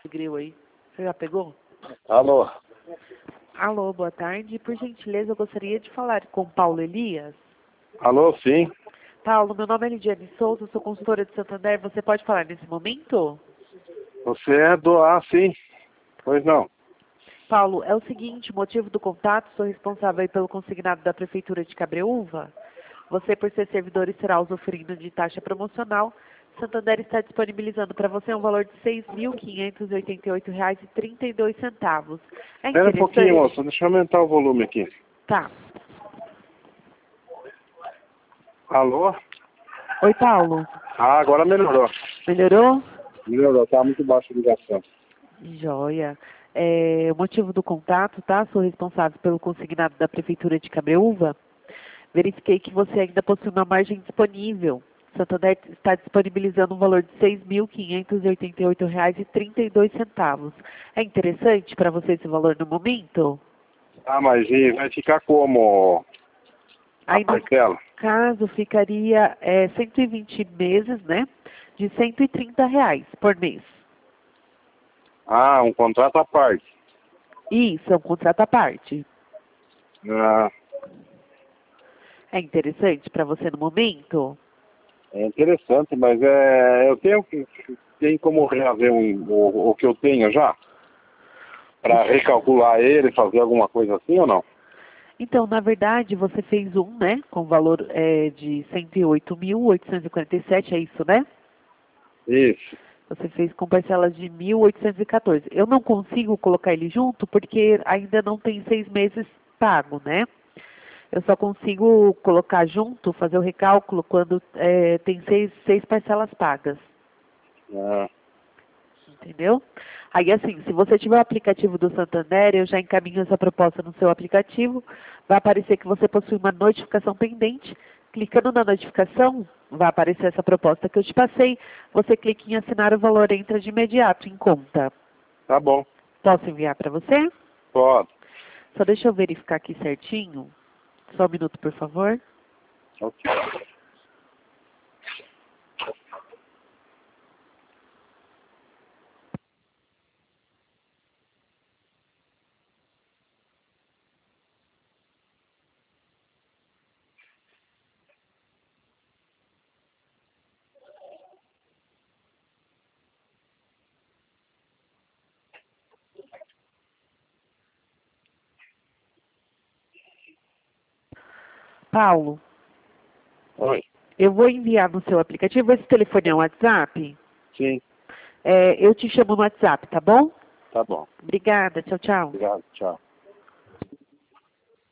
esse grill aí. Você já pegou? Alô? Alô, boa tarde. Por gentileza, eu gostaria de falar com Paulo Elias. Alô, sim? Paulo, meu nome é Lidiane Souza, sou consultora de Santander. Você pode falar nesse momento? Você é do... Ah, sim. Pois não. Paulo, é o seguinte, motivo do contato, sou responsável aí pelo consignado da Prefeitura de Cabreúva. Você, por ser servidor, estará usufruindo de taxa promocional. Santander está disponibilizando para você um valor de R$ 6.588,32. É Espera um pouquinho, interessante? moça. Deixa eu aumentar o volume aqui. Tá. Alô? Oi, Paulo. Ah, agora melhorou. Melhorou? Melhorou. Tá muito baixa a ligação. Joia. O motivo do contato, tá? Sou responsável pelo consignado da Prefeitura de Cabreúva. Verifiquei que você ainda possui uma margem disponível. Santander está disponibilizando um valor de R$ 6.588,32. É interessante para você esse valor no momento? Ah, mas e vai ficar como a Aí, no parcela? caso, ficaria 120 meses, né? De R$ 130 por mês. Ah, um contrato à parte. Isso, é um contrato à parte. Ah, É interessante para você no momento? é interessante, mas eu tenho que... Tem como reaver o que eu tenho já? Para recalcular ele, fazer alguma coisa assim ou não? Então, na verdade, você fez um, né? Com valor de 108.847, é isso, né? Isso. Você fez com parcelas de 1.814. Eu não consigo colocar ele junto porque ainda não tem 6 meses pago, né? Eu só consigo colocar junto, fazer o recálculo quando tem seis parcelas pagas. Ah, Entendeu? Aí, assim, se você tiver o aplicativo do Santander, eu já encaminho essa proposta no seu aplicativo. Vai aparecer que você possui uma notificação pendente. Clicando na notificação, vai aparecer essa proposta que eu te passei. Você clica em assinar, o valor entra de imediato em conta. tá bom. Posso enviar para você? Pode. Só deixa eu verificar aqui certinho. Só um minuto, por favor. Ok. Paulo, Oi. eu vou enviar no seu aplicativo. Esse telefone é um WhatsApp? Sim, Eu te chamo no WhatsApp, tá bom? tá bom. Obrigada. Tchau, tchau. Obrigado, tchau.